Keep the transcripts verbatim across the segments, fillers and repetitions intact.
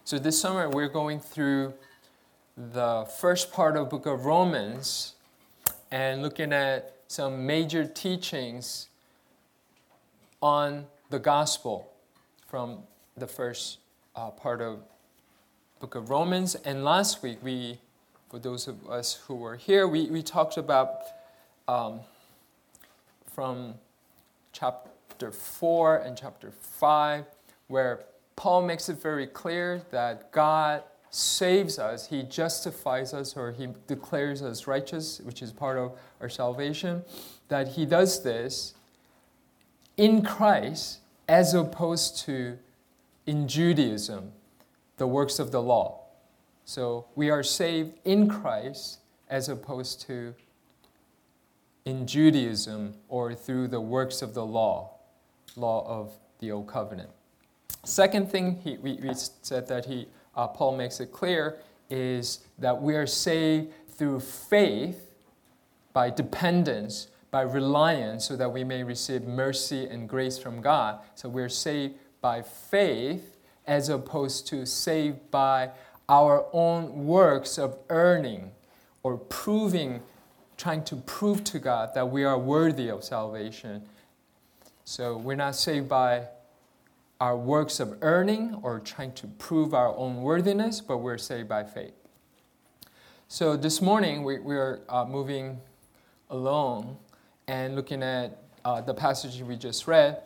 So this summer we're going through the first part of the book of Romans and looking at some major teachings on the gospel from the first uh, part of the book of Romans. And last week, we, for those of us who were here, we, we talked about um, from chapter four and chapter five, where Paul makes it very clear that God saves us, He justifies us, or He declares us righteous, which is part of our salvation, that He does this in Christ as opposed to in Judaism, the works of the law. So we are saved in Christ as opposed to in Judaism or through the works of the law, law of the Old Covenant. Second thing he, we, we said that he, uh, Paul makes it clear is that we are saved through faith, by dependence, by reliance, so that we may receive mercy and grace from God. So we're saved by faith as opposed to saved by our own works of earning or proving, trying to prove to God that we are worthy of salvation. So we're not saved by our works of earning or trying to prove our own worthiness, but we're saved by faith. So this morning we, we are uh, moving along and looking at uh, the passage we just read.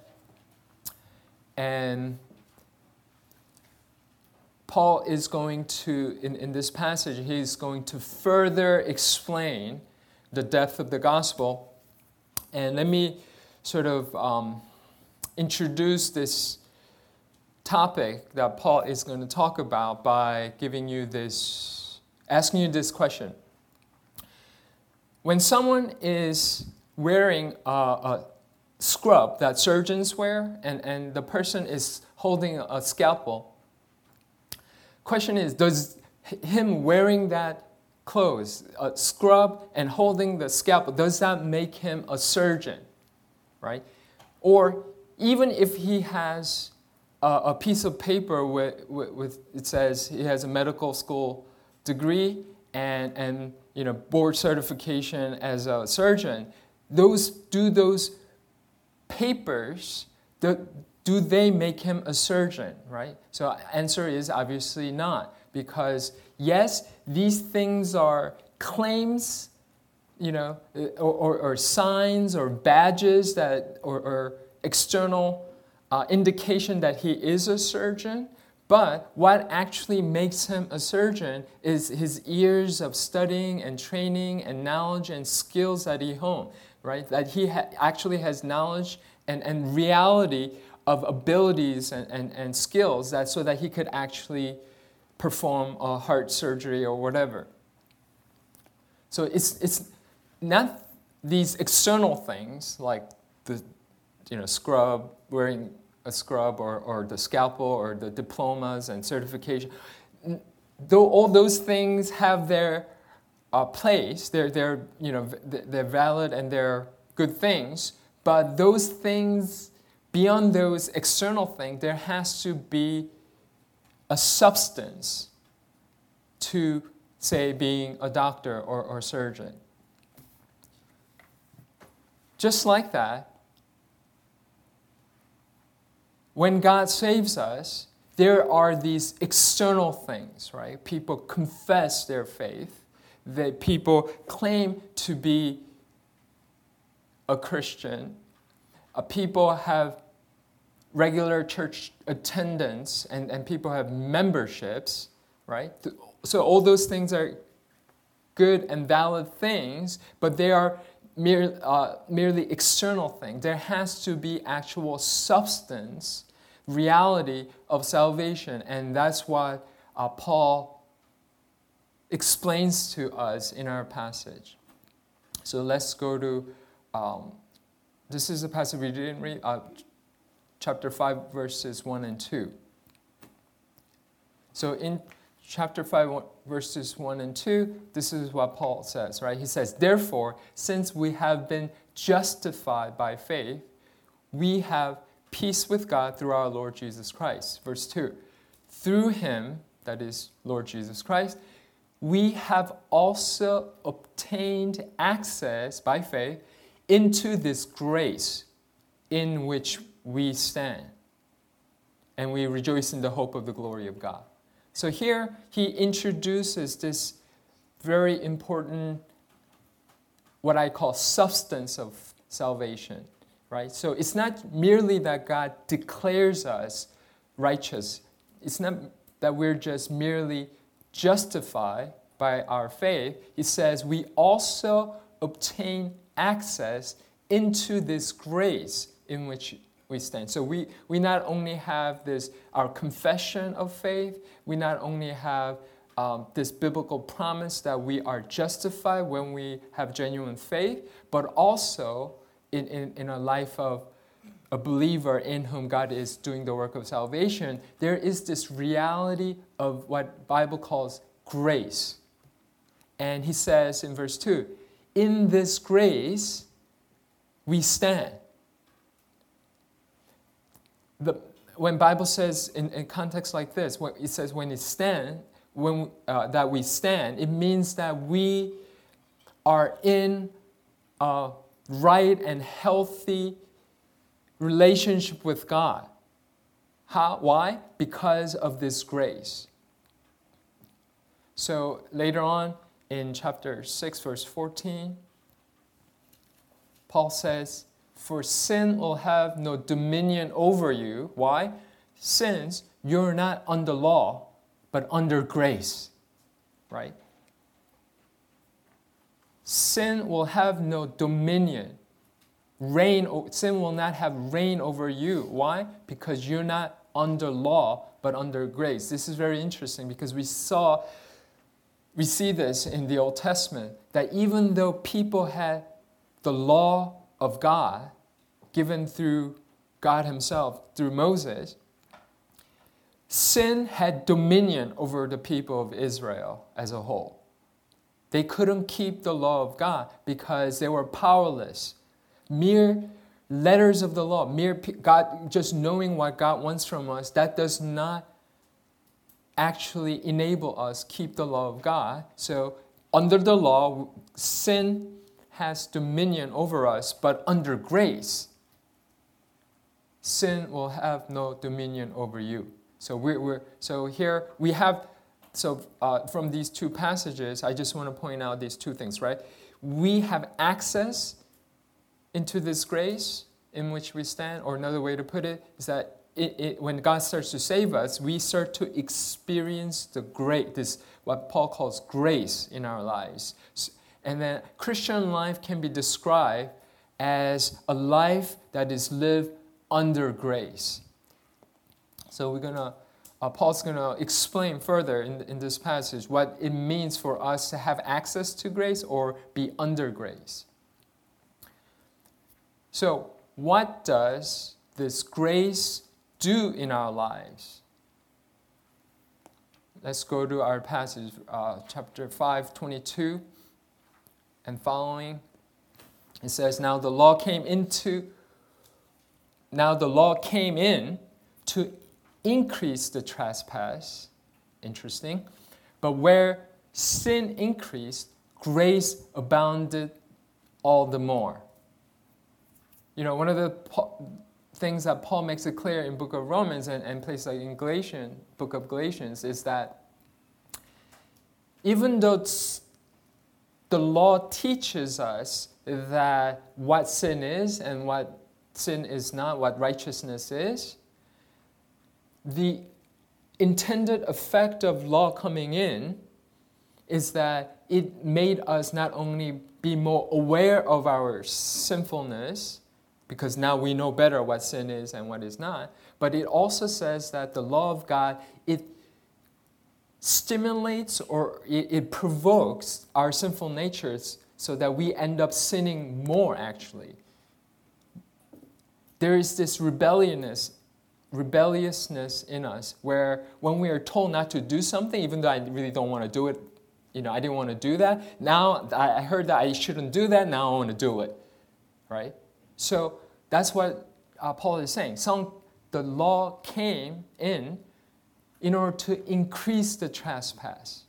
And Paul is going to, in, in this passage, he's going to further explain the depth of the gospel. And let me sort of um, introduce this topic that Paul is going to talk about by giving you this, asking you this question. When someone is wearing a, a scrub that surgeons wear, and, and the person is holding a scalpel, question is, does him wearing that clothes, a scrub and holding the scalpel, does that make him a surgeon, right? Or even if he has a, a piece of paper with, with, with, it says he has a medical school degree and, and you know, board certification as a surgeon, those do those papers, do, do they make him a surgeon, right? So answer is obviously not, because yes, these things are claims, you know, or, or, or signs or badges that, or, or external uh, indication that he is a surgeon. But what actually makes him a surgeon is his years of studying and training and knowledge and skills that he honed, right? That he ha- actually has knowledge and, and reality of abilities and, and, and skills that so that he could actually perform a heart surgery or whatever. So it's it's not these external things like the you know scrub, wearing a scrub or, or the scalpel or the diplomas and certification. Though all those things have their uh, place, they're they're you know they're valid and they're good things, but those things, beyond those external things, there has to be a substance to, say, being a doctor or, or surgeon. Just like that, when God saves us, there are these external things, right? People confess their faith, that people claim to be a Christian. Uh, people have regular church attendance and, and people have memberships, right? So all those things are good and valid things, but they are mere, uh, merely external things. There has to be actual substance, reality of salvation, and that's what uh, Paul explains to us in our passage. So let's go to, um, this is a passage we didn't read, uh, chapter five, verses one and two. So in chapter five, verses one and two, this is what Paul says, right? He says, therefore, since we have been justified by faith, we have peace with God through our Lord Jesus Christ. Verse two, through him that is Lord Jesus Christ, we have also obtained access by faith into this grace in which we stand. And we rejoice in the hope of the glory of God. So here he introduces this very important, what I call substance of salvation, right? So it's not merely that God declares us righteous. It's not that we're just merely justified by our faith. He says we also obtain access into this grace in which we stand. So we, we not only have this, our confession of faith, we not only have um, this biblical promise that we are justified when we have genuine faith, but also in, in, in a life of a believer in whom God is doing the work of salvation, there is this reality of what Bible calls grace. And he says in verse two, in this grace we stand. The, when Bible says in, in context like this, when it says when it stand, when uh, that we stand, it means that we are in a right and healthy relationship with God. How? Why? Because of this grace. So later on in chapter six, verse fourteen, Paul says, for sin will have no dominion over you. Why? Since you're not under law, but under grace. Right? Sin will have no dominion. Reign, sin will not have reign over you. Why? Because you're not under law, but under grace. This is very interesting because we saw, we see this in the Old Testament, that even though people had the law of God, given through God himself, through Moses, sin had dominion over the people of Israel as a whole. They couldn't keep the law of God because they were powerless. Mere letters of the law, mere God, just knowing what God wants from us, that does not actually enable us keep the law of God. So under the law, sin has dominion over us, but under grace, sin will have no dominion over you. So we're, we're so here we have, so uh, from these two passages, I just want to point out these two things, right? We have access into this grace in which we stand, or another way to put it is that it, it, when God starts to save us, we start to experience the great, this what Paul calls grace in our lives. And then Christian life can be described as a life that is lived under grace. So we're gonna, uh, Paul's gonna explain further in, in this passage what it means for us to have access to grace or be under grace. So what does this grace do in our lives? Let's go to our passage, uh, chapter five, twenty-two and following. It says, now the law came into, now the law came in to increase the trespass. Interesting. But where sin increased, grace abounded all the more. You know, one of the things that Paul makes it clear in book of Romans and, and places like in Galatians, book of Galatians, is that even though the law teaches us that what sin is and what sin is not, what righteousness is, the intended effect of law coming in is that it made us not only be more aware of our sinfulness, because now we know better what sin is and what is not, but it also says that the law of God, it stimulates or it, it provokes our sinful natures so that we end up sinning more, actually. There is this rebelliousness, rebelliousness in us where when we are told not to do something, even though I really don't want to do it, you know, I didn't want to do that. Now I heard that I shouldn't do that. Now I want to do it, right? So that's what uh, Paul is saying. Some, the law came in in order to increase the trespass.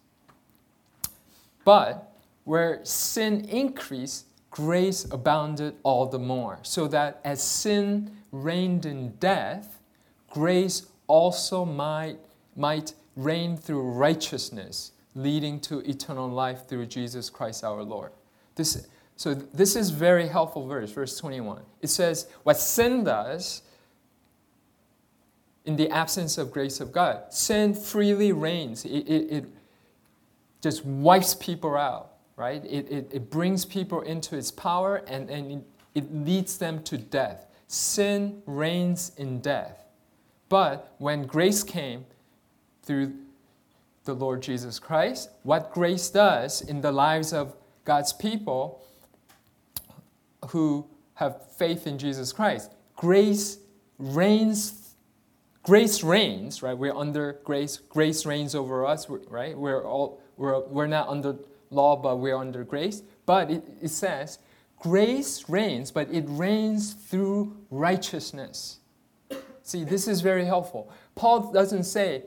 But where sin increased, grace abounded all the more, so that as sin reigned in death, grace also might, might reign through righteousness, leading to eternal life through Jesus Christ our Lord. This, so this is very helpful verse, verse twenty-one. It says, what sin does in the absence of grace of God, sin freely reigns. It, it, it just wipes people out, right? It, it, it brings people into its power and, and it, it leads them to death. Sin reigns in death. But when grace came through the Lord Jesus Christ, what grace does in the lives of God's people who have faith in Jesus Christ, grace reigns. Grace reigns, right? We're under grace. Grace reigns over us, right? We're all we're we're not under law, but we're under grace. But it, it says, grace reigns, but it reigns through righteousness. See, this is very helpful. Paul doesn't say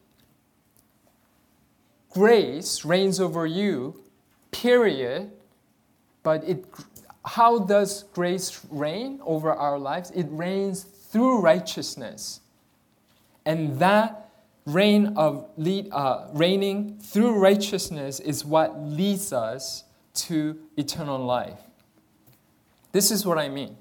grace reigns over you, period. But it, how does grace reign over our lives? It reigns through righteousness. And that reign of lead, uh, reigning through righteousness is what leads us to eternal life. This is what I mean.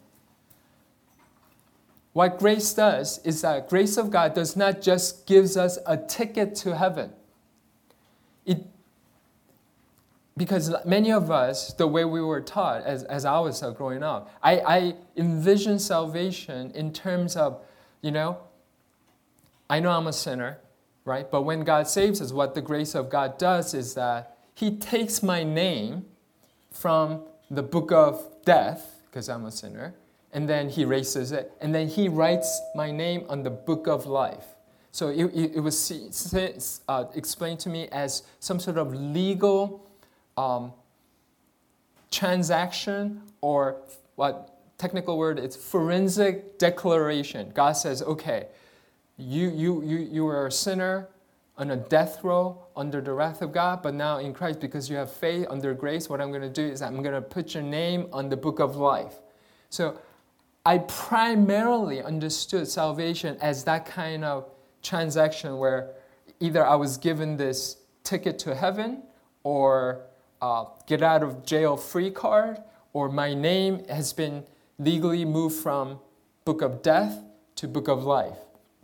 What grace does is that grace of God does not just gives us a ticket to heaven. It, because many of us, the way we were taught as, as I was growing up, I, I envision salvation in terms of, you know, I know I'm a sinner, right? But when God saves us, what the grace of God does is that He takes my name from the book of death, because I'm a sinner, and then He erases it, and then He writes my name on the book of life. So it, it, it was uh, explained to me as some sort of legal um, transaction, or what technical word, it's forensic declaration. God says, okay, You, you, you, you were a sinner on a death row under the wrath of God, but now in Christ, because you have faith under grace, what I'm going to do is I'm going to put your name on the book of life. So I primarily understood salvation as that kind of transaction where either I was given this ticket to heaven or uh, get out of jail free card, or my name has been legally moved from book of death to book of life.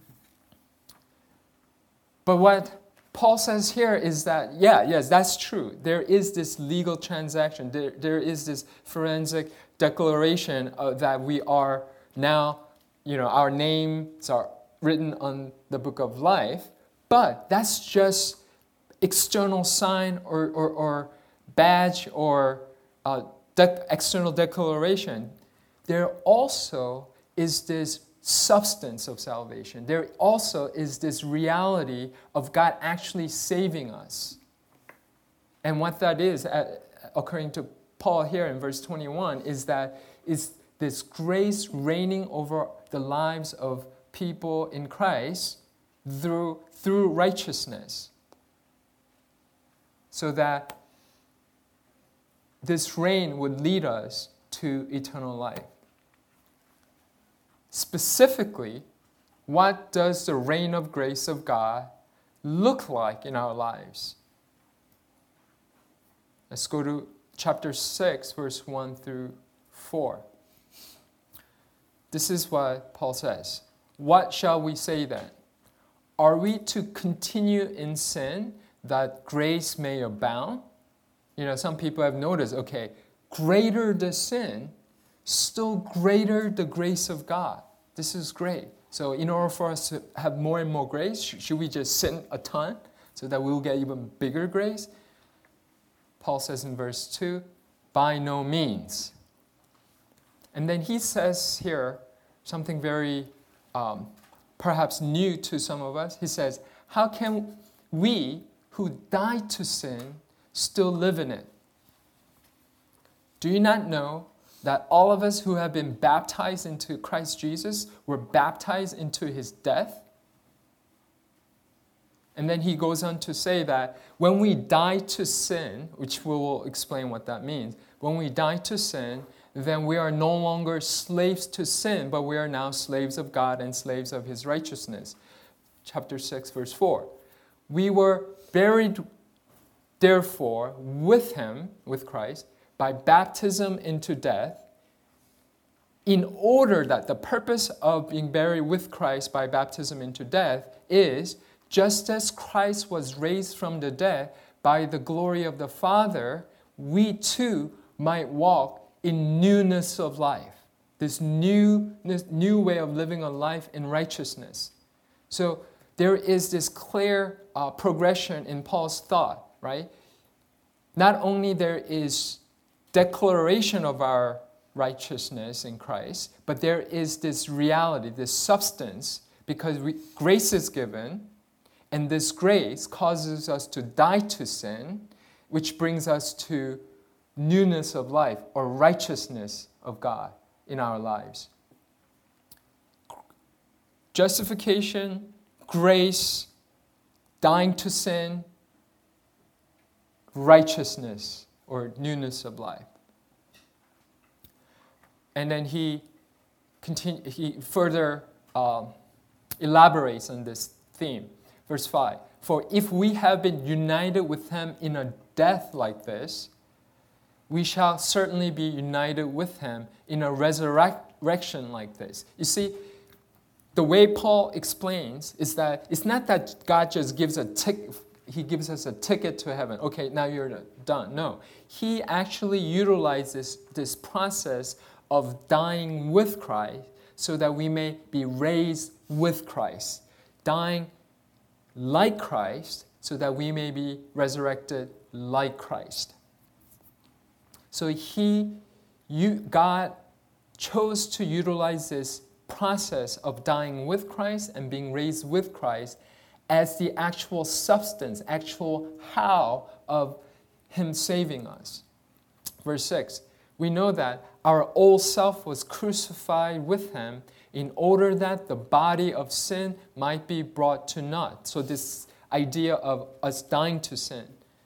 But what Paul says here is that, yeah, yes, that's true. There is this legal transaction. There, there is this forensic declaration uh, that we are now, you know, our names are written on the book of life. But that's just external sign or, or, or badge or uh, de- external declaration. There also is this substance of salvation. There also is this reality of God actually saving us. And what that is, according to Paul here in verse twenty-one, is that is this grace reigning over the lives of people in Christ through, through righteousness. So that this reign would lead us to eternal life. Specifically, what does the reign of grace of God look like in our lives? Let's go to chapter six, verse one through four. This is what Paul says. What shall we say then? Are we to continue in sin that grace may abound? You know, some people have noticed, okay, greater the sin, still greater the grace of God. This is great. So in order for us to have more and more grace, should we just sin a ton so that we will get even bigger grace? Paul says in verse two, by no means. And then he says here something very um, perhaps new to some of us. He says, how can we who died to sin still live in it? Do you not know that all of us who have been baptized into Christ Jesus were baptized into his death? And then he goes on to say that when we die to sin, which we will explain what that means, when we die to sin, then we are no longer slaves to sin, but we are now slaves of God and slaves of his righteousness. Chapter six, verse four. We were buried, therefore, with him, with Christ, by baptism into death, in order that the purpose of being buried with Christ by baptism into death is, just as Christ was raised from the dead by the glory of the Father, we too might walk in newness of life. This new, this new way of living a life in righteousness. So there is this clear uh, progression in Paul's thought, right? Not only there is declaration of our righteousness in Christ, but there is this reality, this substance, because we, grace is given, and this grace causes us to die to sin, which brings us to newness of life or righteousness of God in our lives. Justification, grace, dying to sin, righteousness or newness of life. And then he continue, he further um, elaborates on this theme. Verse five, for if we have been united with him in a death like this, we shall certainly be united with him in a resurrection like this. You see, the way Paul explains is that it's not that God just gives a tick, he gives us a ticket to heaven. Okay, now you're done. No, he actually utilizes this process of dying with Christ so that we may be raised with Christ. Dying like Christ so that we may be resurrected like Christ. So he, you, God chose to utilize this process of dying with Christ and being raised with Christ as the actual substance, actual how of him saving us. Verse six, we know that our old self was crucified with him in order that the body of sin might be brought to naught. So this idea of us dying to sin,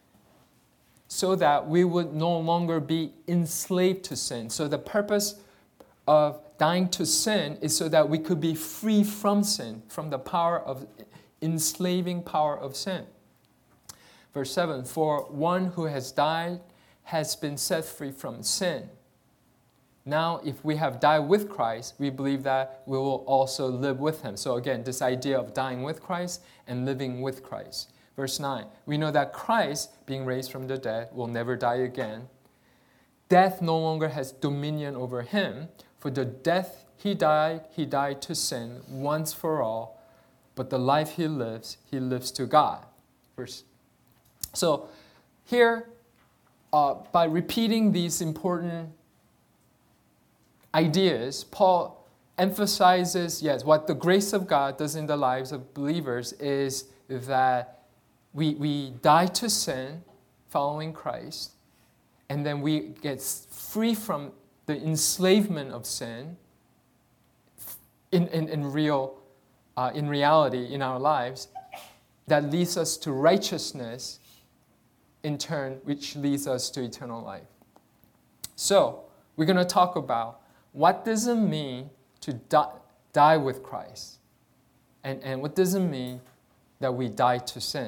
so that we would no longer be enslaved to sin. So the purpose of dying to sin is so that we could be free from sin, from the power of enslaving power of sin. Verse seven, for one who has died has been set free from sin. Now, if we have died with Christ, we believe that we will also live with him. So again, this idea of dying with Christ and living with Christ. Verse nine, we know that Christ, being raised from the dead, will never die again. Death no longer has dominion over him. For the death he died, he died to sin once for all. But the life he lives, he lives to God. Verse. So here, uh, by repeating these important ideas, Paul emphasizes, yes, what the grace of God does in the lives of believers is that we, we die to sin following Christ, and then we get free from the enslavement of sin in, in, in real, uh, in reality in our lives, that leads us to righteousness in turn, which leads us to eternal life. So, we're going to talk about what does it mean to die, die with Christ? And, and what does it mean that we die to sin?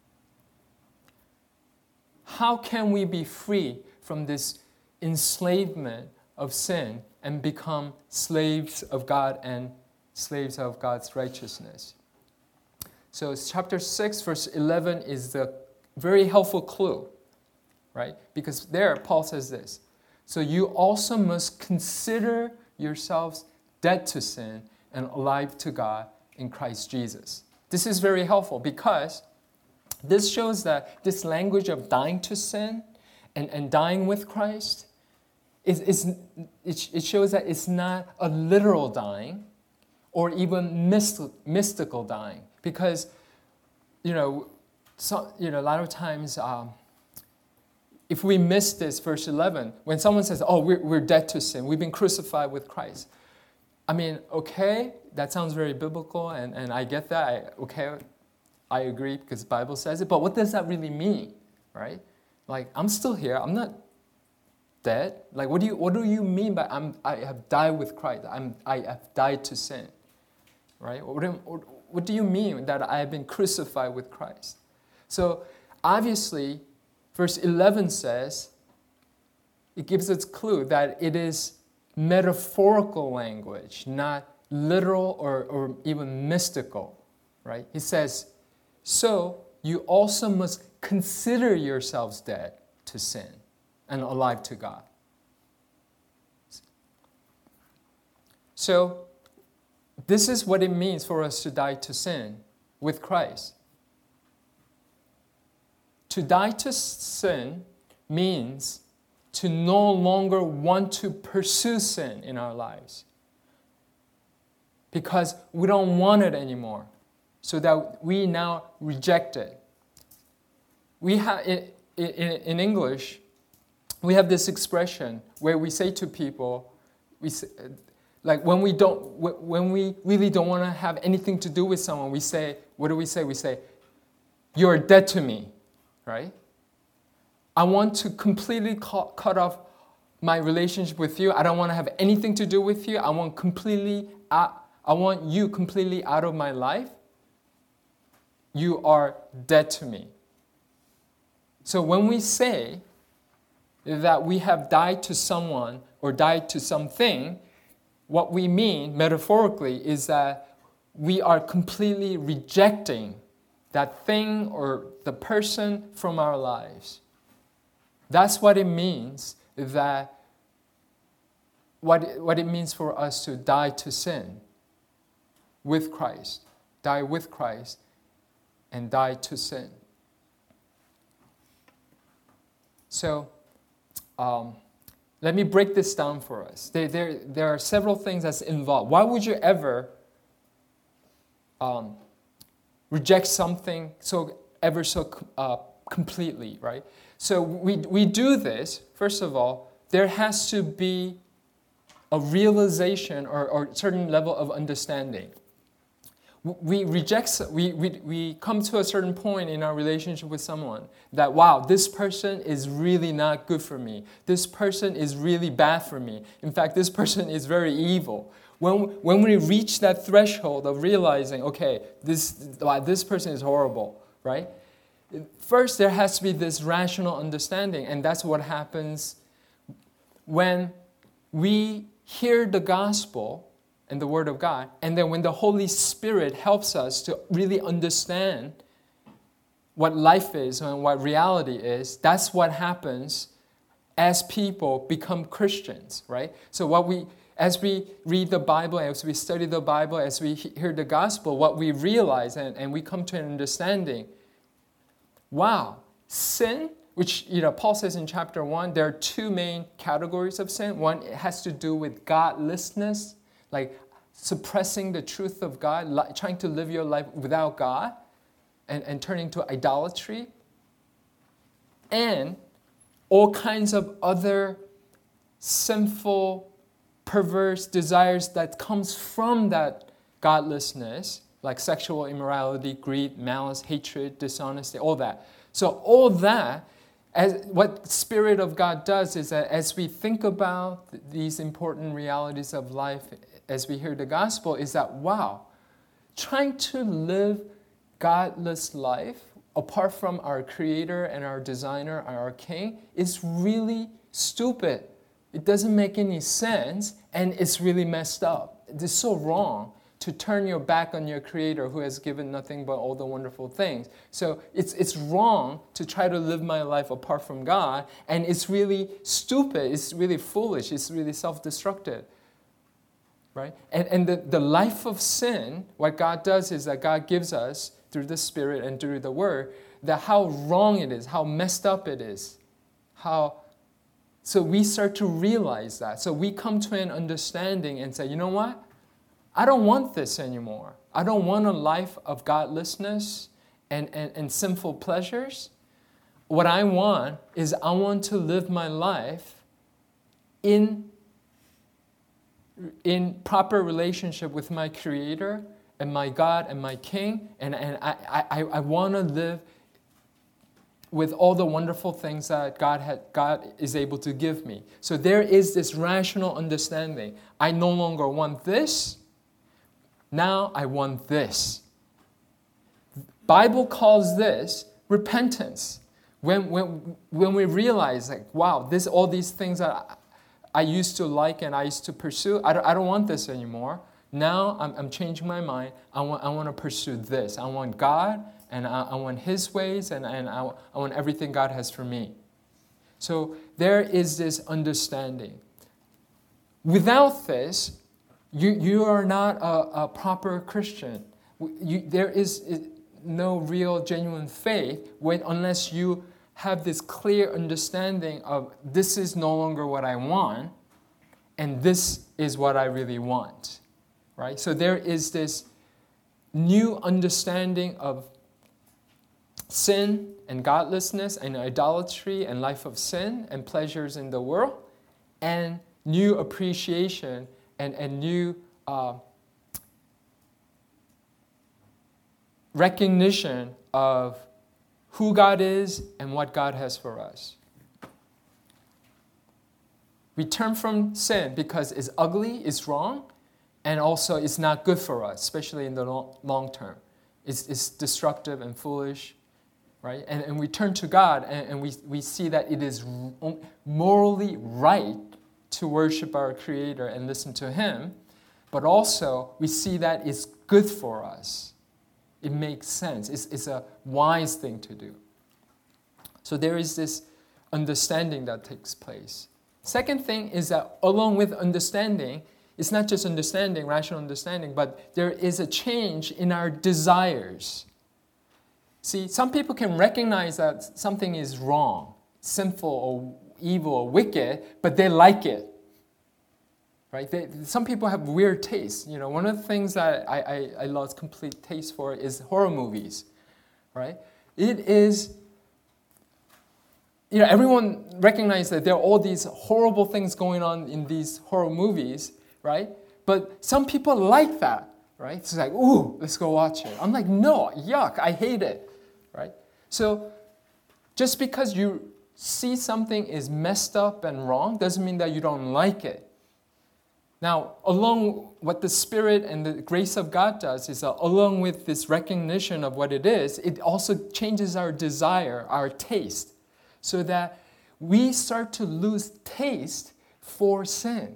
How can we be free from this enslavement of sin and become slaves of God and slaves of God's righteousness? So chapter six, verse eleven is the very helpful clue, right? Because there Paul says this, so you also must consider yourselves dead to sin and alive to God in Christ Jesus. This is very helpful because this shows that this language of dying to sin and, and dying with Christ, is, is, it shows that it's not a literal dying or even myst- mystical dying. Because, you know, so, you know, a lot of times, um, if we miss this, verse eleven, when someone says, oh, we're, we're dead to sin, we've been crucified with Christ. I mean, okay, that sounds very biblical, and, and I get that. I, okay, I agree because the Bible says it, but what does that really mean, right? Like, I'm still here. I'm not dead. Like, what do you what do you mean by I'm I have died with Christ? I'm I have died to sin, right? What do, what do you mean that I have been crucified with Christ? So obviously, verse eleven says, it gives us a clue that it is metaphorical language, not literal or, or even mystical, right? He says, so you also must consider yourselves dead to sin and alive to God. So this is what it means for us to die to sin with Christ. To die to sin means to no longer want to pursue sin in our lives because we don't want it anymore, so that we now reject it. We have in, in, in English, we have this expression where we say to people, we say, like when we don't, when we really don't want to have anything to do with someone, we say, what do we say? We say, "You're dead to me," right? I want to completely cut, cut off my relationship with you. I don't want to have anything to do with you. I want completely out, I want you completely out of my life. You are dead to me. So when we say that we have died to someone or died to something, what we mean metaphorically is that we are completely rejecting that thing or the person from our lives. That's what it means that what, what it means for us to die to sin with Christ, die with Christ, and die to sin. So, um, let me break this down for us. There, there, there are several things that's involved. Why would you ever um, reject something so ever so uh, completely, right? So we we do this, first of all, there has to be a realization or, or a certain level of understanding. We reject, we, we, we come to a certain point in our relationship with someone that, wow, this person is really not good for me. This person is really bad for me. In fact, this person is very evil. When, when we reach that threshold of realizing, okay, this, wow, this person is horrible, right? First, there has to be this rational understanding, and that's what happens when we hear the gospel and the Word of God, and then when the Holy Spirit helps us to really understand what life is and what reality is, that's what happens as people become Christians, right? So what we, as we read the Bible, as we study the Bible, as we hear the gospel, what we realize and, and we come to an understanding, wow, sin, which you know Paul says in chapter one, there are two main categories of sin. One, it has to do with godlessness, like suppressing the truth of God, li- trying to live your life without God, and, and turning to idolatry. And all kinds of other sinful, perverse desires that comes from that godlessness, like sexual immorality, greed, malice, hatred, dishonesty, all that. So all that, as what Spirit of God does is that as we think about these important realities of life, as we hear the gospel, is that, wow, trying to live godless life apart from our Creator and our Designer and our King is really stupid. It doesn't make any sense, and it's really messed up. It's so wrong to turn your back on your Creator who has given nothing but all the wonderful things. So it's it's wrong to try to live my life apart from God, and it's really stupid, it's really foolish, it's really self-destructive. Right? And, and the, the life of sin, what God does is that God gives us, through the Spirit and through the Word, that how wrong it is, how messed up it is. How, so we start to realize that. So we come to an understanding and say, you know what? I don't want this anymore. I don't want a life of godlessness and, and, and sinful pleasures. What I want is I want to live my life in in proper relationship with my Creator and my God and my King, and, and I, I, I want to live with all the wonderful things that God had, God is able to give me. So there is this rational understanding. I no longer want this. Now I want this. Bible calls this repentance. When, when, when we realize, like, wow, this, all these things that I used to like and I used to pursue, I don't, I don't want this anymore. Now I'm, I'm changing my mind. I want, I want to pursue this. I want God, and I, I want His ways, and, and I, I want everything God has for me. So there is this understanding. Without this, you, you are not a, a proper Christian. You, there is no real, genuine faith when, unless you have this clear understanding of this is no longer what I want, and this is what I really want. Right? So there is this new understanding of sin and godlessness and idolatry and life of sin and pleasures in the world, and new appreciation and, and new uh, recognition of who God is and what God has for us. We turn from sin because it's ugly, it's wrong, and also it's not good for us, especially in the long, long term. It's, it's destructive and foolish, right? And, and we turn to God, and, and we, we see that it is morally right to worship our Creator and listen to Him, but also we see that it's good for us. It makes sense. It's, it's a wise thing to do. So there is this understanding that takes place. Second thing is that along with understanding, it's not just understanding, rational understanding, but there is a change in our desires. See, some people can recognize that something is wrong, sinful or evil or wicked, but they like it. Right? They, some people have weird tastes. You know, one of the things that I, I, I lost complete taste for is horror movies. Right? It is, you know, everyone recognizes that there are all these horrible things going on in these horror movies, right? But some people like that, right? It's like, ooh, let's go watch it. I'm like, no, yuck, I hate it, right? So just because you see something is messed up and wrong doesn't mean that you don't like it. Now, along what the Spirit and the grace of God does is, uh, along with this recognition of what it is, it also changes our desire, our taste, so that we start to lose taste for sin.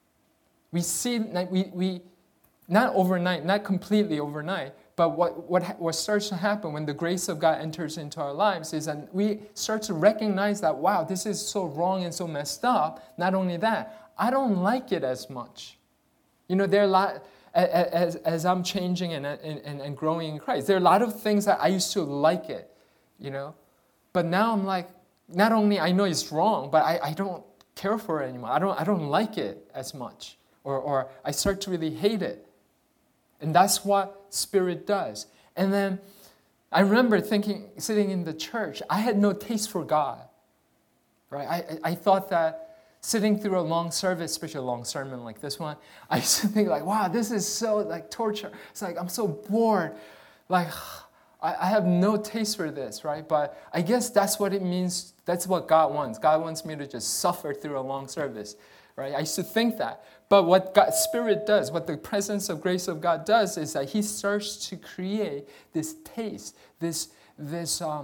We see, we, we not overnight, not completely overnight, but what, what, what starts to happen when the grace of God enters into our lives is that we start to recognize that, wow, this is so wrong and so messed up. Not only that, I don't like it as much. You know, there are a lot, as, as I'm changing and, and, and growing in Christ, there are a lot of things that I used to like it, you know. But now I'm like, not only I know it's wrong, but I, I don't care for it anymore. I don't, I don't like it as much. Or, or I start to really hate it. And that's what Spirit does. And then I remember thinking, sitting in the church, I had no taste for God. Right? I, I thought that sitting through a long service, especially a long sermon like this one, I used to think like, wow, this is so like torture. It's like, I'm so bored. Like, I, I have no taste for this, right? But I guess that's what it means. That's what God wants. God wants me to just suffer through a long service, right? I used to think that. But what God, Spirit does, what the presence of grace of God does is that He starts to create this taste, this, this, um,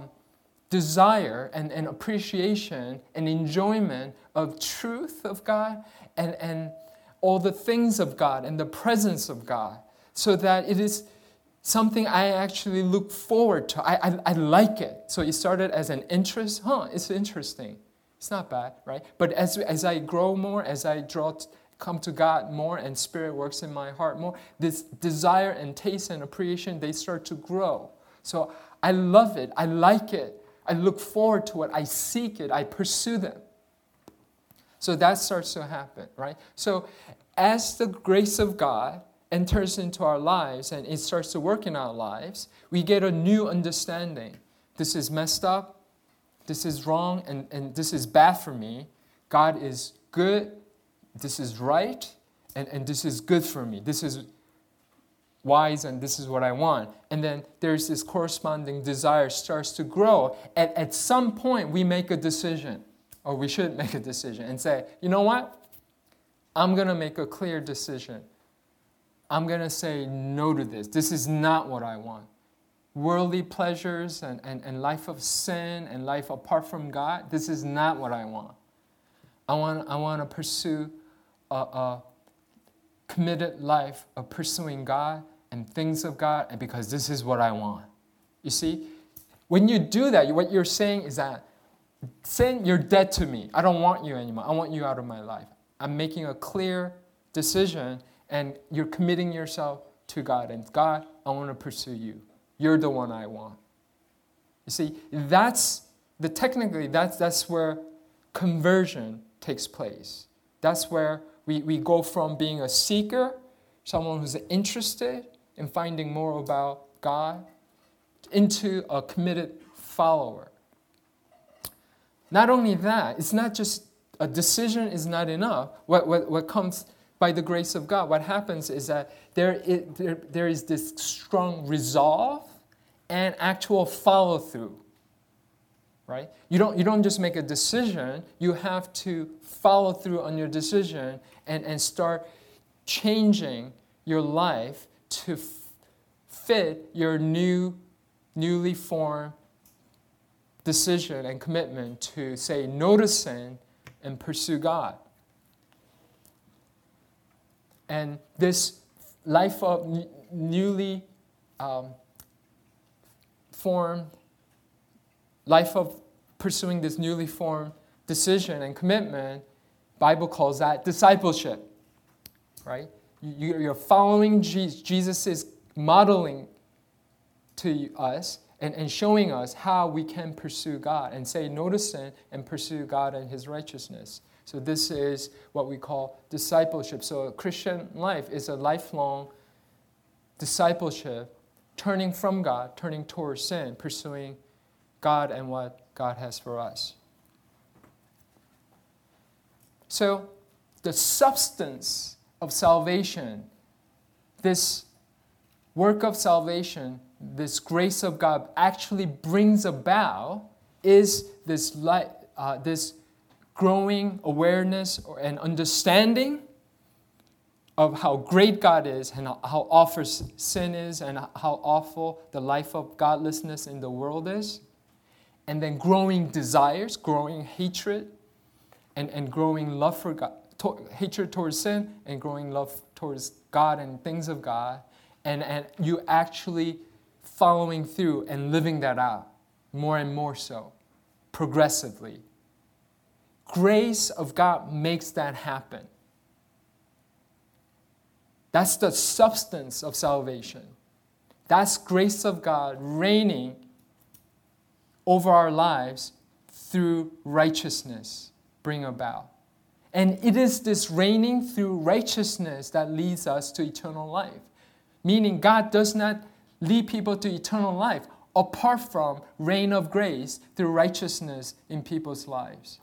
desire and, and appreciation and enjoyment of truth of God and, and all the things of God and the presence of God, so that it is something I actually look forward to. I, I, I like it. So it started as an interest. Huh, it's interesting. It's not bad, right? But as, as I grow more, as I draw, t- come to God more and Spirit works in my heart more, this desire and taste and appreciation, they start to grow. So I love it. I like it. I look forward to it. I seek it. I pursue them. So that starts to happen, right? So as the grace of God enters into our lives and it starts to work in our lives, we get a new understanding. This is messed up. This is wrong. And, and this is bad for me. God is good. This is right. And, and this is good for me. This is wise and this is what I want. And then there's this corresponding desire starts to grow. And at some point, we make a decision, or we should make a decision and say, you know what? I'm going to make a clear decision. I'm going to say no to this. This is not what I want. Worldly pleasures and, and, and life of sin and life apart from God, this is not what I want. I want, I want to pursue a, a committed life of pursuing God and things of God, and because this is what I want. You see, when you do that, what you're saying is that, sin, you're dead to me. I don't want you anymore. I want you out of my life. I'm making a clear decision, and you're committing yourself to God. And God, I want to pursue you. You're the one I want. You see, that's the technically that's that's where conversion takes place. That's where we, we go from being a seeker, someone who's interested in finding more about God, into a committed follower. Not only that, it's not just a decision is not enough. What, what, what comes by the grace of God, what happens is that there is, there, there is this strong resolve and actual follow-through. Right? You don't, you don't just make a decision, you have to follow through on your decision and, and start changing your life to f- fit your new, newly formed decision and commitment to say no to sin and pursue God. And this life of n- newly um, formed life of pursuing this newly formed decision and commitment, Bible calls that discipleship, right? You, you're following Jesus. Jesus is modeling to us and, and showing us how we can pursue God and say no to sin and pursue God and His righteousness. So this is what we call discipleship. So a Christian life is a lifelong discipleship, turning from God, turning towards sin, pursuing God and what God has for us. So the substance of salvation, this work of salvation, this grace of God actually brings about is this light, uh, this growing awareness and understanding of how great God is and how awful sin is and how awful the life of godlessness in the world is. And then growing desires, growing hatred, and, and growing love for God, to, hatred towards sin, and growing love towards God and things of God, and, and you actually following through and living that out more and more so, progressively. Grace of God makes that happen. That's the substance of salvation. That's grace of God reigning over our lives through righteousness bring about. And it is this reigning through righteousness that leads us to eternal life. Meaning God does not lead people to eternal life apart from reign of grace through righteousness in people's lives.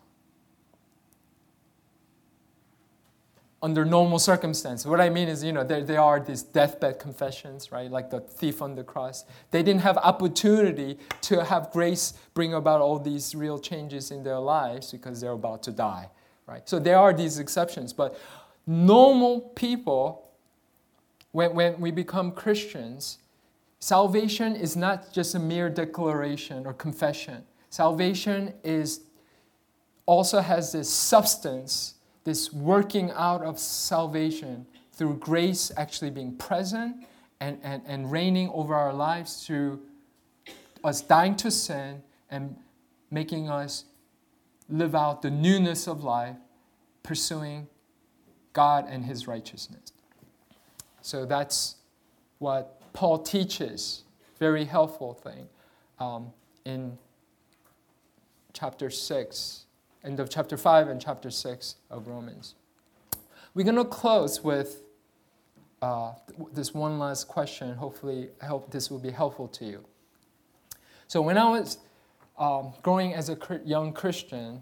Under normal circumstances. What I mean is, you know, there, there are these deathbed confessions, right? Like the thief on the cross. They didn't have opportunity to have grace bring about all these real changes in their lives because they're about to die, right? So there are these exceptions. But normal people, when, when we become Christians, salvation is not just a mere declaration or confession. Salvation is also has this substance, this working out of salvation through grace actually being present and, and, and reigning over our lives through us dying to sin and making us live out the newness of life, pursuing God and His righteousness. So that's what Paul teaches, very helpful thing, um, in chapter six. End of chapter five and chapter six of Romans. We're going to close with uh, this one last question. Hopefully help, this will be helpful to you. So when I was um, growing as a young Christian,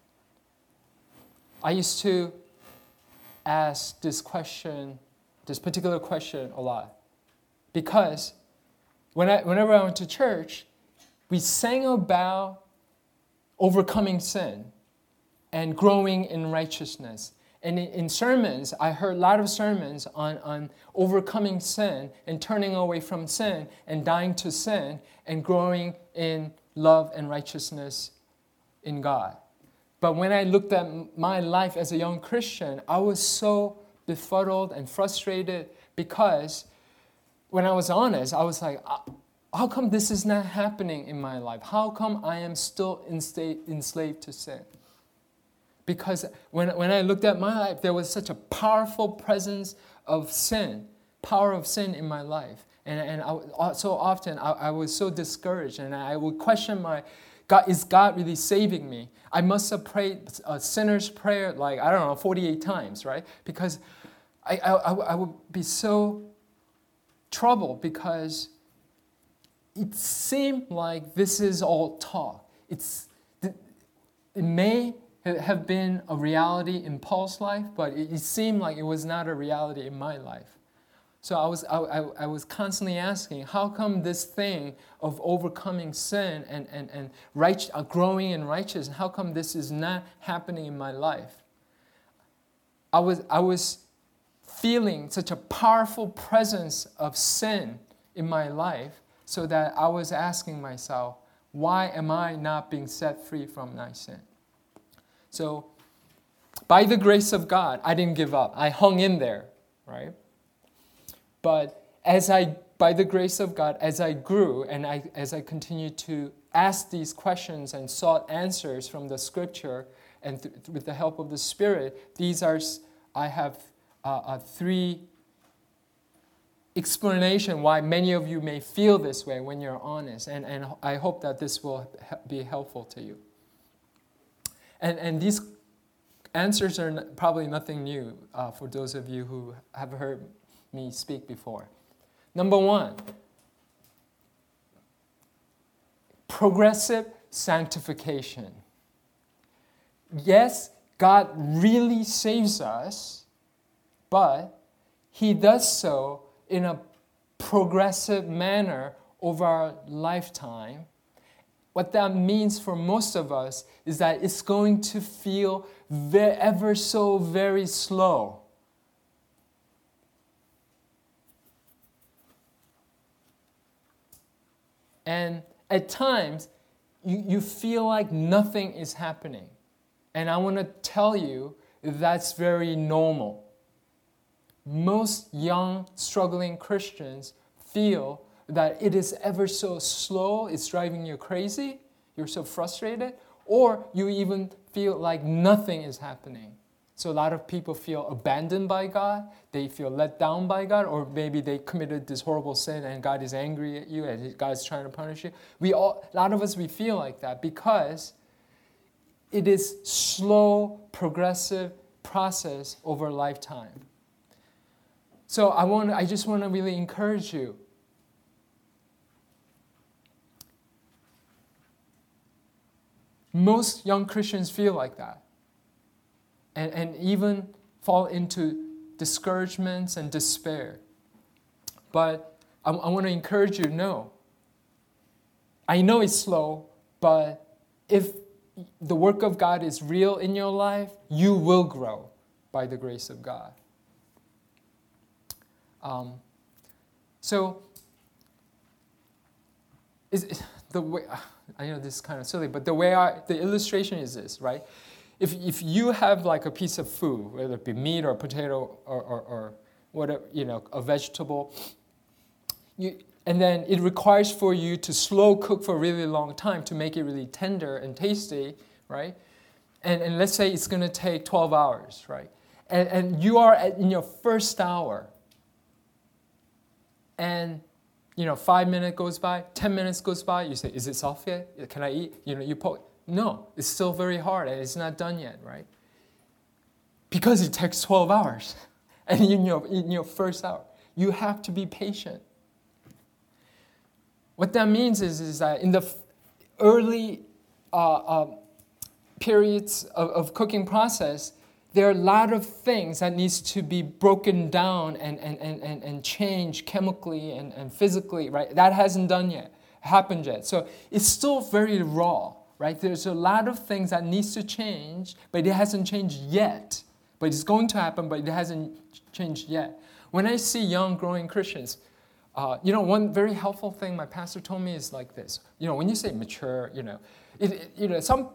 I used to ask this question, this particular question a lot. Because when I, whenever I went to church, we sang about overcoming sin and growing in righteousness. And in, in sermons, I heard a lot of sermons on, on overcoming sin and turning away from sin and dying to sin and growing in love and righteousness in God. But when I looked at my life as a young Christian, I was so befuddled and frustrated because when I was honest, I was like, how come this is not happening in my life? How come I am still enslaved to sin? Because when, when I looked at my life, there was such a powerful presence of sin, power of sin in my life. And, and I, so often I, I was so discouraged, and I would question my, God, is God really saving me? I must have prayed a sinner's prayer like, I don't know, forty-eight times, right? Because I, I, I would be so troubled because it seemed like this is all talk. It's, it may have been a reality in Paul's life, but it, it seemed like it was not a reality in my life. So I was, I, I, I was constantly asking, how come this thing of overcoming sin and, and, and right, uh, growing in righteousness, how come this is not happening in my life? I was, I was feeling such a powerful presence of sin in my life, so that I was asking myself, why am I not being set free from my sin? So, by the grace of God, I didn't give up. I hung in there, right? But as I, by the grace of God, as I grew and I, as I continued to ask these questions and sought answers from the Scripture, and th- with the help of the Spirit, these are, I have uh, uh, three explanation why many of you may feel this way when you're honest, and, and I hope that this will be helpful to you. And, and these answers are n- probably nothing new uh, for those of you who have heard me speak before. Number one, progressive sanctification. Yes, God really saves us, but He does so in a progressive manner over our lifetime. What that means for most of us is that it's going to feel very, ever so very slow. And at times, you, you feel like nothing is happening. And I want to tell you that's very normal. Most young, struggling Christians feel that it is ever so slow, it's driving you crazy, you're so frustrated, or you even feel like nothing is happening. So a lot of people feel abandoned by God, they feel let down by God, or maybe they committed this horrible sin and God is angry at you and God is trying to punish you. We all, a lot of us, we feel like that because it is slow, progressive process over a lifetime. So I want, I just want to really encourage you. Most young Christians feel like that. And, and even fall into discouragements and despair. But I, I want to encourage you, no. I know it's slow, but if the work of God is real in your life, you will grow by the grace of God. Um, so, is the way, I know this is kind of silly, but the way I, the illustration is this, right? If if you have like a piece of food, whether it be meat or potato or, or, or whatever, you know, a vegetable, you, and then it requires for you to slow cook for a really long time to make it really tender and tasty, right? And, and let's say it's going to take twelve hours, right? And, and you are at, in your first hour, and you know, five minutes goes by, ten minutes goes by, you say, is it soft yet? Can I eat? You know, you poke. No, it's still very hard and it's not done yet, right? Because it takes twelve hours. And in your, in your first hour, you have to be patient. What that means is, is that in the early uh, uh, periods of, of cooking process, there are a lot of things that needs to be broken down and, and, and, and, and changed chemically and, and physically, right? That hasn't done yet, happened yet. So it's still very raw, right? There's a lot of things that needs to change, but it hasn't changed yet. But it's going to happen, but it hasn't changed yet. When I see young, growing Christians, uh, you know, one very helpful thing my pastor told me is like this. You know, when you say mature, you know, it, it, you know, some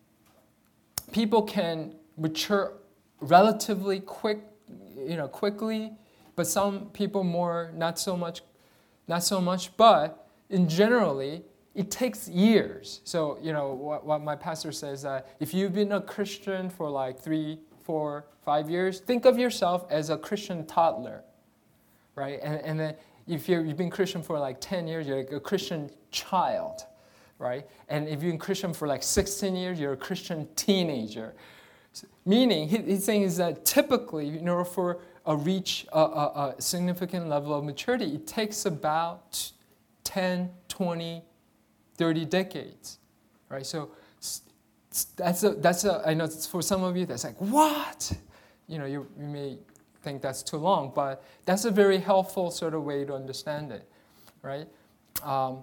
people can mature relatively quick, you know, quickly, but some people more not so much, not so much. But in generally, it takes years. So you know what, what my pastor says that if you've been a Christian for like three, four, five years, think of yourself as a Christian toddler, right? And and then if you're, you've been Christian for like ten years, you're like a Christian child, right? And if you've been Christian for like sixteen years, you're a Christian teenager. Meaning, he's saying is that typically, in order for a reach a, a, a significant level of maturity, it takes about ten, twenty, thirty decades, right? So that's a, that's a, I know for some of you, that's like, what? You know, you, you may think that's too long, but that's a very helpful sort of way to understand it, right? Um,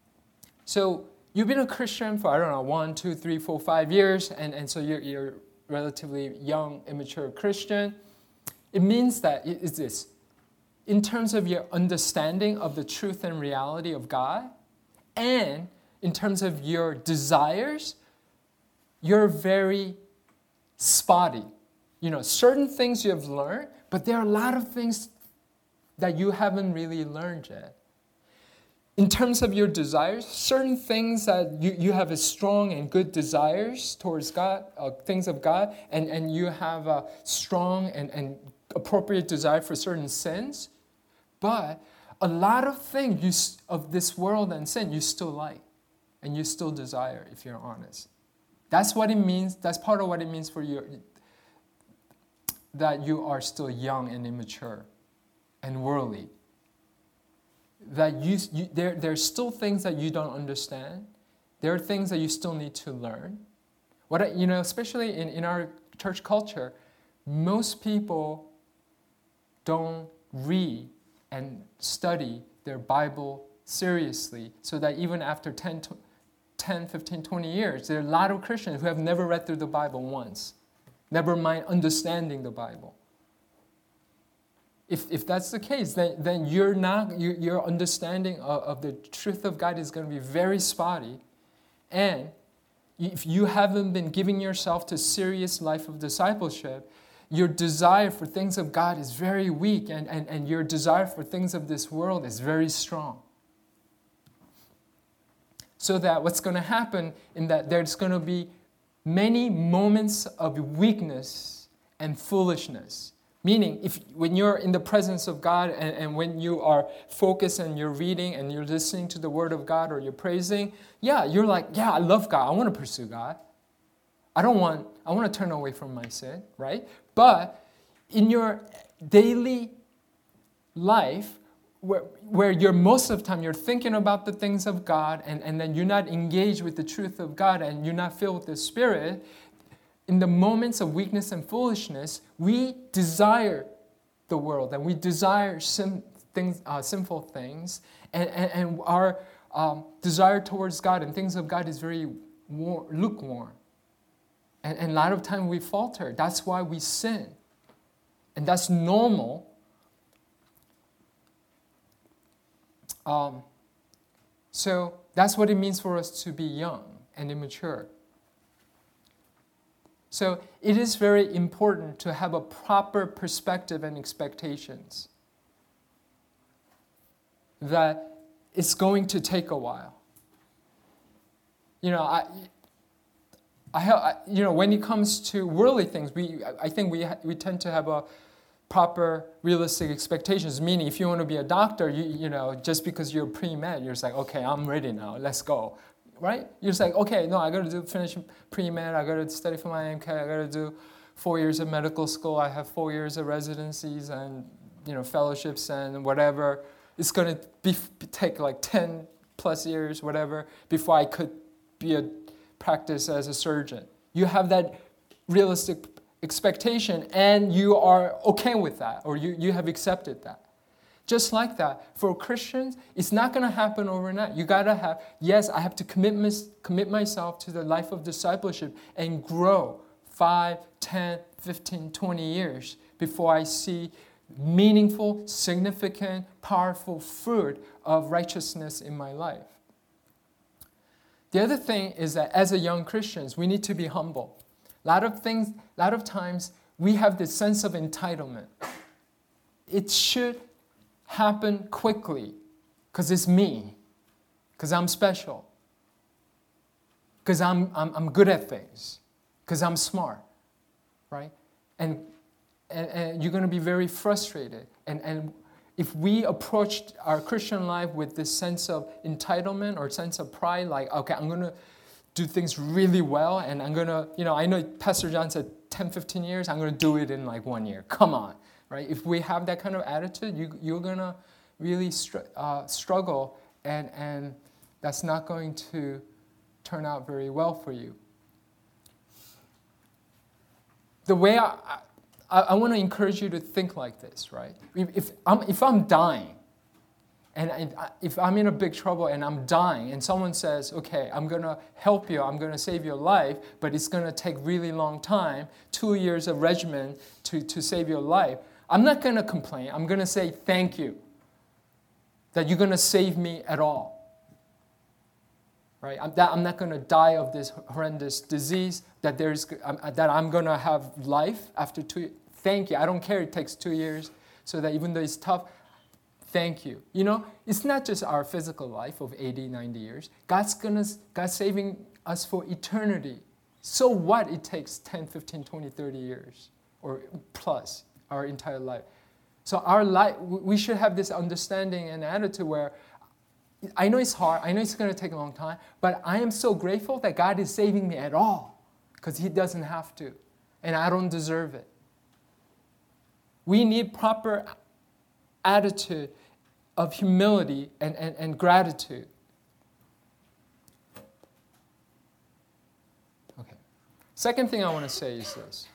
so you've been a Christian for, I don't know, one, two, three, four, five years, and, and so you're, you're relatively young, immature Christian. It means that, it's this, in terms of your understanding of the truth and reality of God, and in terms of your desires, you're very spotty. You know, certain things you have learned, but there are a lot of things that you haven't really learned yet. In terms of your desires, certain things that you, you have a strong and good desires towards God, uh, things of God, and, and you have a strong and, and appropriate desire for certain sins, but a lot of things you, of this world and sin you still like, and you still desire, if you're honest. That's what it means, that's part of what it means for you, that you are still young and immature and worldly. That you, you there, there's still things that you don't understand. There are things that you still need to learn. What I, you know, especially in, in our church culture, most people don't read and study their Bible seriously, so that even after ten, fifteen, twenty years, there are a lot of Christians who have never read through the Bible once, never mind understanding the Bible. If, if that's the case, then, then you're not, you, your understanding of, of the truth of God is going to be very spotty. And if you haven't been giving yourself to serious life of discipleship, your desire for things of God is very weak, and, and, and your desire for things of this world is very strong. So that what's going to happen in that there's going to be many moments of weakness and foolishness. Meaning, if when you're in the presence of God and, and when you are focused and you're reading and you're listening to the Word of God or you're praising, yeah, you're like, yeah, I love God. I want to pursue God. I don't want, I want to turn away from my sin, right? But in your daily life, where, where you're most of the time, you're thinking about the things of God, and, and then you're not engaged with the truth of God, and you're not filled with the Spirit, in the moments of weakness and foolishness, we desire the world, and we desire sin, things, uh, sinful things, and, and, and our um, desire towards God and things of God is very warm, lukewarm. And, and a lot of time we falter. That's why we sin. And that's normal. Um, so that's what it means for us to be young and immature. So it is very important to have a proper perspective and expectations that it's going to take a while. You know, I, I, you know, when it comes to worldly things, we, I think we, we tend to have a proper, realistic expectations. Meaning, if you want to be a doctor, you, you know, just because you're pre-med, you're just like, okay, I'm ready now, let's go. Right? You're just like, okay, no, I got to do finish pre-med, I got to study for my M K, I got to do four years of medical school, I have four years of residencies and, you know, fellowships and whatever. It's going to be, take like ten plus years, whatever, before I could be a practice as a surgeon. You have that realistic expectation and you are okay with that, or you, you have accepted that. Just like that, for Christians, it's not going to happen overnight. You got to have, yes, I have to commit, mis- commit myself to the life of discipleship and grow five, ten, fifteen, twenty years before I see meaningful, significant, powerful fruit of righteousness in my life. The other thing is that as a young Christians, we need to be humble. A lot of things, a lot of times, we have this sense of entitlement. It should happen quickly because it's me, because I'm special, because I'm, I'm, I'm good at things, because I'm smart, right? And, and, and you're going to be very frustrated. And, and if we approached our Christian life with this sense of entitlement or sense of pride, like, okay, I'm going to do things really well, and I'm going to, you know, I know Pastor John said ten, fifteen years, I'm going to do it in like one year. Come on. Right? If we have that kind of attitude, you, you're going to really str- uh, struggle, and, and that's not going to turn out very well for you. The way I, I, I want to encourage you to think like this, right? If, if, I'm, if I'm dying, and if I'm in a big trouble and I'm dying, and someone says, okay, I'm going to help you, I'm going to save your life, but it's going to take really long time, two years of regimen to, to save your life, I'm not going to complain. I'm going to say thank you that you're going to save me at all. Right? I'm, that I'm not going to die of this horrendous disease, that, there's, um, that I'm going to have life after two years. Thank you. I don't care it takes two years, so that even though it's tough, thank you. You know, it's not just our physical life of eighty, ninety years. God's, gonna, God's saving us for eternity. So what it takes ten, fifteen, twenty, thirty years or plus. Our entire life. So our life, we should have this understanding and attitude where I know it's hard, I know it's going to take a long time, but I am so grateful that God is saving me at all because He doesn't have to, and I don't deserve it. We need proper attitude of humility and, and, and gratitude. Okay. Second thing I want to say is this.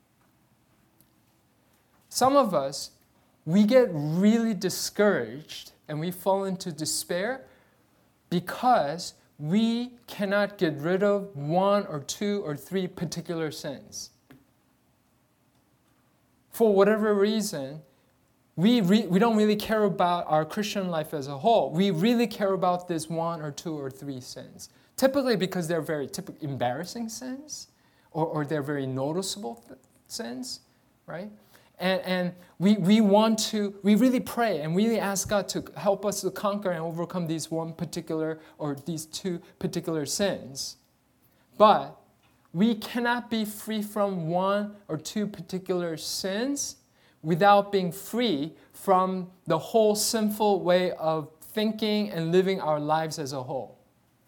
Some of us, we get really discouraged and we fall into despair because we cannot get rid of one or two or three particular sins. For whatever reason, we, re- we don't really care about our Christian life as a whole. We really care about this one or two or three sins. Typically because they're very typical, embarrassing sins or, or they're very noticeable th- sins, right? And, and we, we want to, we really pray and really ask God to help us to conquer and overcome these one particular or these two particular sins. But we cannot be free from one or two particular sins without being free from the whole sinful way of thinking and living our lives as a whole.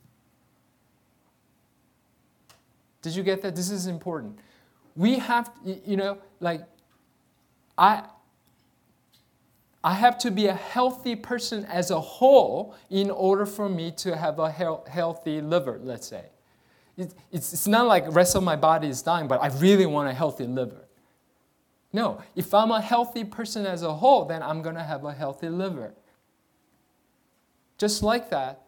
Did you get that? This is important. We have, you know, like, I, I have to be a healthy person as a whole in order for me to have a he- healthy liver, let's say. It, it's, it's not like the rest of my body is dying, but I really want a healthy liver. No, if I'm a healthy person as a whole, then I'm going to have a healthy liver. Just like that,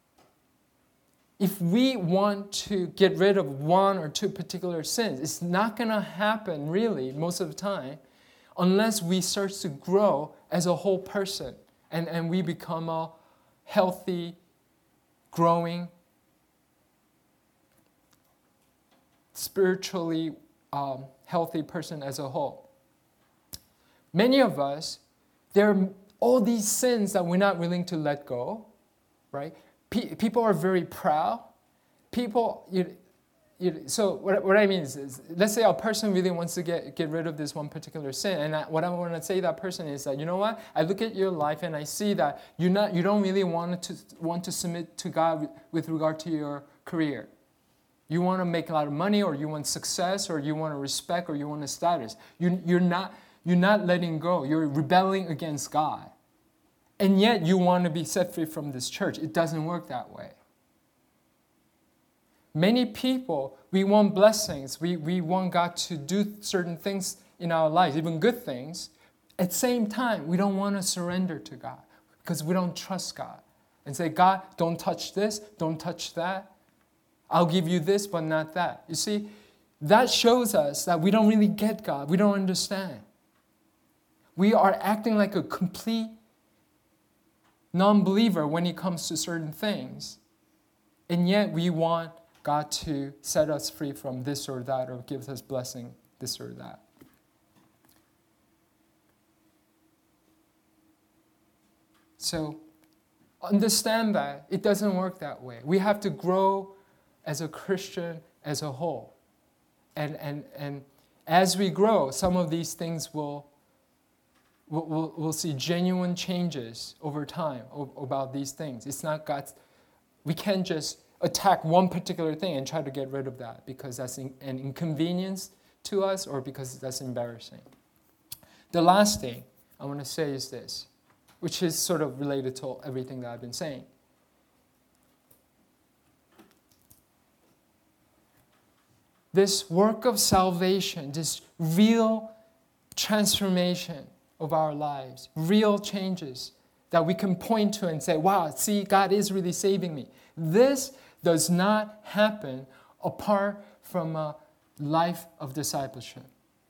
if we want to get rid of one or two particular sins, it's not going to happen really most of the time unless we start to grow as a whole person and, and we become a healthy, growing, spiritually um, healthy person as a whole. Many of us, there are all these sins that we're not willing to let go, right? Pe- people are very proud. People, you, you, so what, what I mean is, is, let's say a person really wants to get, get rid of this one particular sin, and I, what I want to say to that person is that, you know what? I look at your life and I see that you're not, you don't really want to want to submit to God with, with regard to your career. You want to make a lot of money, or you want success, or you want respect, or you want a status. You, you're not, you're not letting go. You're rebelling against God. And yet you want to be set free from this church. It doesn't work that way. Many people, we want blessings. We, we want God to do certain things in our lives, even good things. At the same time, we don't want to surrender to God because we don't trust God. And say, God, don't touch this, don't touch that. I'll give you this, but not that. You see, that shows us that we don't really get God. We don't understand. We are acting like a complete non-believer when it comes to certain things. And yet we want God to set us free from this or that, or give us blessing, this or that. So understand that it doesn't work that way. We have to grow as a Christian as a whole. And, and, and as we grow, some of these things will, we'll, we'll, we'll see genuine changes over time about these things. It's not God's, we can't just attack one particular thing and try to get rid of that because that's in, an inconvenience to us or because that's embarrassing. The last thing I want to say is this, which is sort of related to everything that I've been saying. This work of salvation, this real transformation of our lives, real changes that we can point to and say, wow, see, God is really saving me. This does not happen apart from a life of discipleship.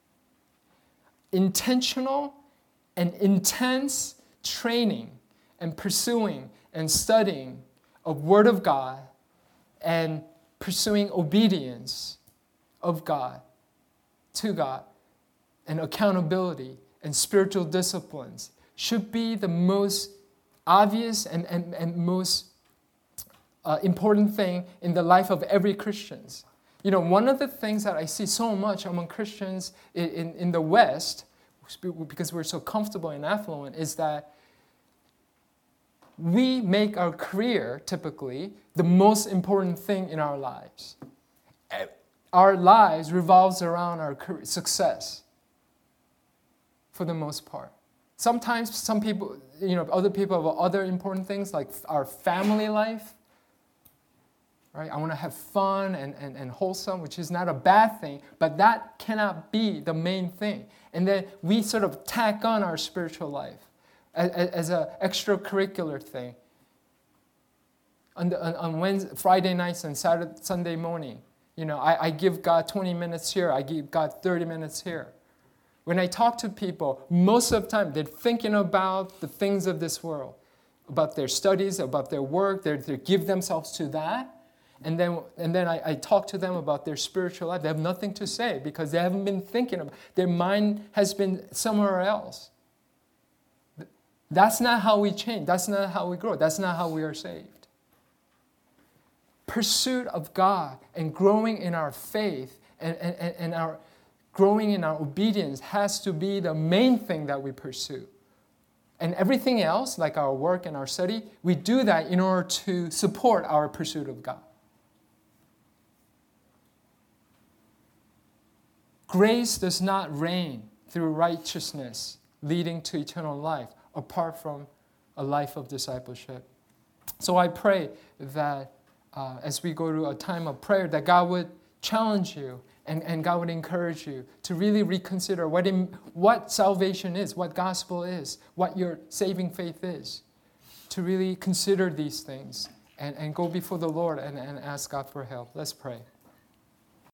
Intentional and intense training and pursuing and studying of Word of God and pursuing obedience of God, to God, and accountability and spiritual disciplines should be the most obvious and, and, and most uh, important thing in the life of every Christian. You know, one of the things that I see so much among Christians in, in, in the West, because we're so comfortable and affluent, is that we make our career, typically, the most important thing in our lives. Our lives revolves around our career, success, for the most part. Sometimes some people, you know, other people have other important things like our family life, right? I want to have fun and, and, and wholesome, which is not a bad thing, but that cannot be the main thing. And then we sort of tack on our spiritual life as, as an extracurricular thing. On, the, on, on Wednesday, Friday nights and Saturday, Sunday morning, you know, I, I give God twenty minutes here, I give God thirty minutes here. When I talk to people, most of the time they're thinking about the things of this world, about their studies, about their work, they they give themselves to that. And then, and then I, I talk to them about their spiritual life. They have nothing to say because they haven't been thinking about it. Their mind has been somewhere else. That's not how we change. That's not how we grow. That's not how we are saved. Pursuit of God and growing in our faith and, and, and our growing in our obedience has to be the main thing that we pursue. And everything else, like our work and our study, we do that in order to support our pursuit of God. Grace does not reign through righteousness, leading to eternal life, apart from a life of discipleship. So I pray that uh, as we go to a time of prayer, that God would challenge you and, and God would encourage you to really reconsider what, in, what salvation is, what gospel is, what your saving faith is, to really consider these things and, and go before the Lord and, and ask God for help. Let's pray.